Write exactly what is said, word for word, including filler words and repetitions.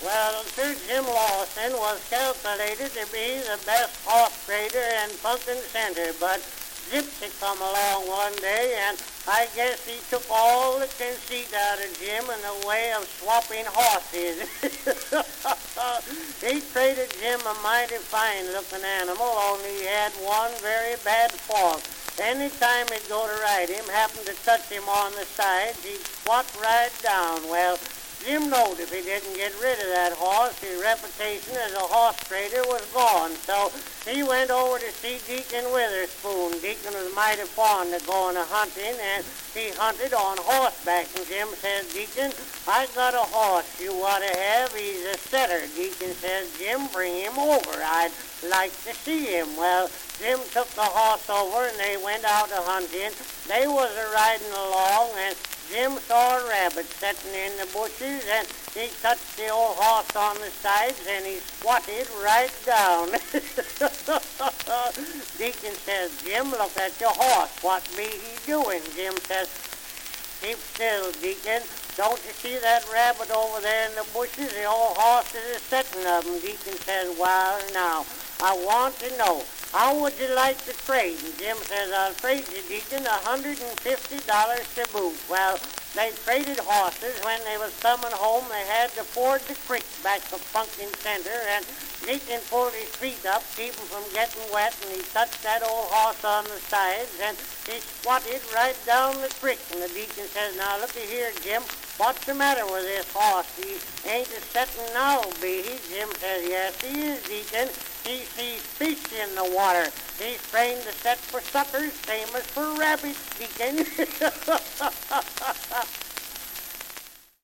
Well, Sir Jim Lawson was calculated to be the best horse trader in Pumpkin Center, but Gypsy come along one day, and I guess he took all the conceit out of Jim in the way of swapping horses. He traded Jim a mighty fine-looking animal, only he had one very bad fault. Anytime he'd go to ride him, happened to touch him on the sides, he'd squat right down. Well, Jim knowed if he didn't get rid of that horse, his reputation as a horse trader was gone. So he went over to see Deacon Witherspoon. Deacon was mighty fond of going a hunting, and he hunted on horseback. And Jim says, Deacon, I got a horse you ought to have. He's a setter. Deacon says, Jim, bring him over. I'd like to see him. Well, Jim took the horse over, and they went out a hunting. They was a riding along, and Jim saw a rabbit sitting in the bushes, and he touched the old horse on the sides, and he squatted right down. Deacon says, Jim, look at your horse. What be he doing? Jim says, keep still, Deacon. Don't you see that rabbit over there in the bushes? The old horse is a setting of him. Deacon says, well, now, I want to know, how would you like to trade? And Jim says, I'll trade you, Deacon, one hundred fifty dollars to boot. Well, they traded horses. When they was coming home, they had to ford the creek back to Pumpkin Center, and Deacon pulled his feet up, keep him from getting wet, and he touched that old horse on the sides, and he squatted right down the creek. And the Deacon says, now, looky here, Jim, what's the matter with this horse? He ain't a setting now, be he? Jim says, yes, he is, Deacon. He sees fish in the water. He's trained to set for suckers, same as for rabbits, Deacon.